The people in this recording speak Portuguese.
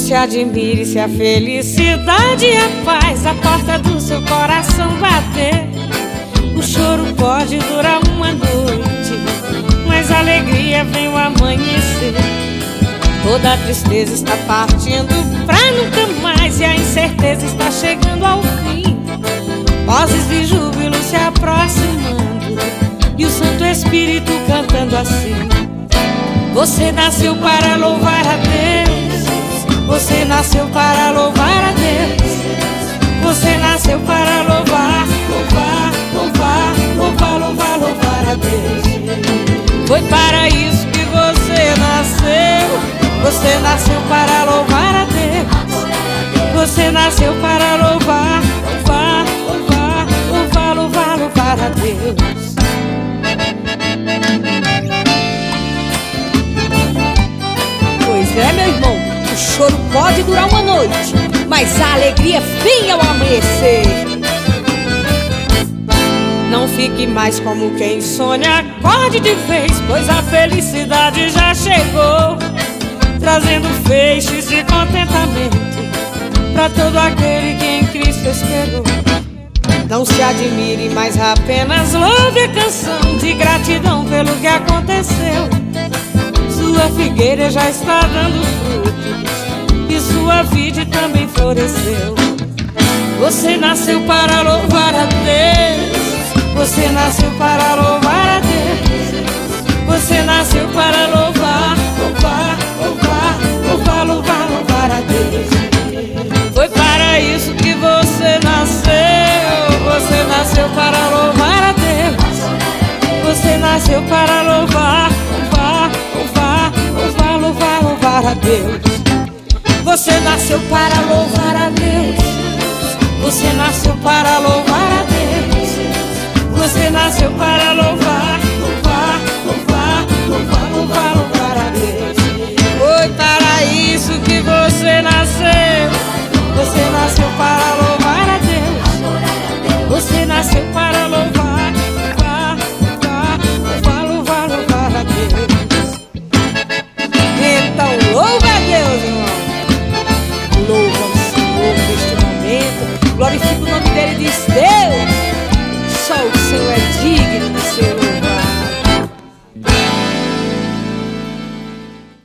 se admire se a felicidade e a paz à porta do seu coração bater. O choro pode durar uma noite, mas a alegria vem o amanhecer. Toda a tristeza está partindo pra nunca mais, e a incerteza está chegando ao fim. Vozes de júbilo se aproximando, e o Santo Espírito cantando assim: você nasceu para louvar a Deus, você nasceu para louvar a Deus, você nasceu para louvar, louvar, louvar, louvar, louvar, louvar a Deus. Foi para isso que você nasceu. Você nasceu para louvar a Deus, você nasceu para louvar, louvar, louvar, louvar, louvar, louvar a Deus. Pois é, meu irmão, o choro pode durar uma noite, mas a alegria vem ao amanhecer. Não fique mais como quem sonha, acorde de vez, pois a felicidade já chegou, trazendo feixes de contentamento pra todo aquele que em Cristo esperou. Não se admire, mas apenas louve a canção de gratidão pelo que aconteceu. Sua figueira já está dando frutos e sua vide também floresceu. Você nasceu para louvar a Deus, você nasceu para louvar a Deus, você nasceu para louvar, louvar, louvar, louvar, louvar, louvar a Deus. Foi para isso que você nasceu. Você nasceu para louvar a Deus, você nasceu para louvar, louvar, louvar, louvar, louvar, louvar a Deus. Você nasceu para louvar a Deus, você nasceu para louvar a Deus, você nasceu para louvar.